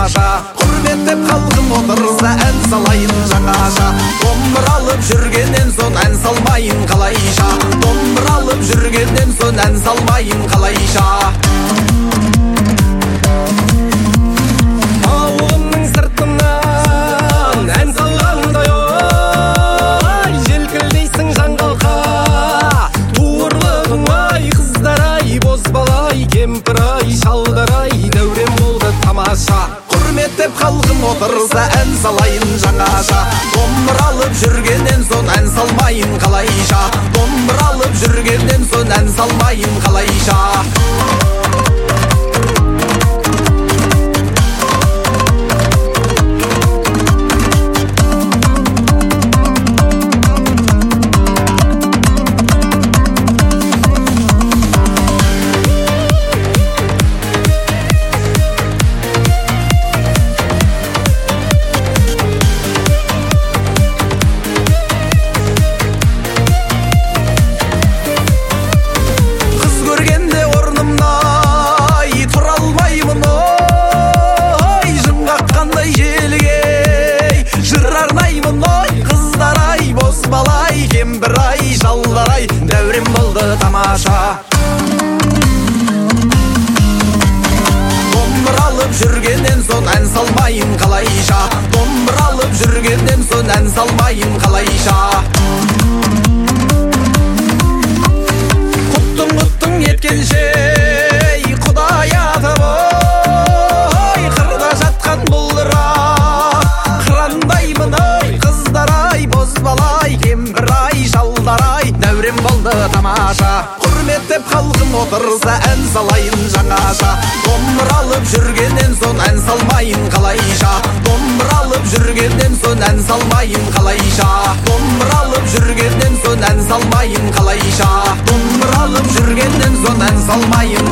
тамаша. Құрметтеп халқым отырса ән салайын жаңаша. Домбыра алып жүргеннен соң ән салмайын қалайша. Домбыра алып жүргеннен соң ән салмайын қалайша. Ауылымның сыртынан ән салғандай ой, желкілдейсің жаңғалқа. Туырлығың ай, қыздар-ай, бозбала-ай, кемпір-ай, шалдар-ай, дәурен болды тамаша. Құрметтеп халқым отырса ән салайын жаңаша. Домбыра алып жүргеннен соң ән салмайын қалайша. Домбыра алып жүргеннен соң ән салмайын қалайша. Кемпір-ай, шалдар-ай, дәурен болды тамаша. Домбыра алып жүргеннен соң ән салмайын қалайша. Домбыра алып жүргеннен соң ән салмайын қалайша. Құттың еткенше Құдай атып ой, қырда жатқан бұлдыра. Қырандаймын ой, қыздар-ай, бозбала-ай, кемпір-ай, шалдар-ай, дәурен болды тамаша. Құрметтеп халқым отырса ән салайын жаңаша. Домбыра алып жүргеннен соң ән салмайын қалайша. Домбыра алып жүргеннен соң ән салмайын қалайша. Домбыра алып жүргеннен соң ән салмайын қалайша. Домбыра алып жүргеннен соң ән салмайын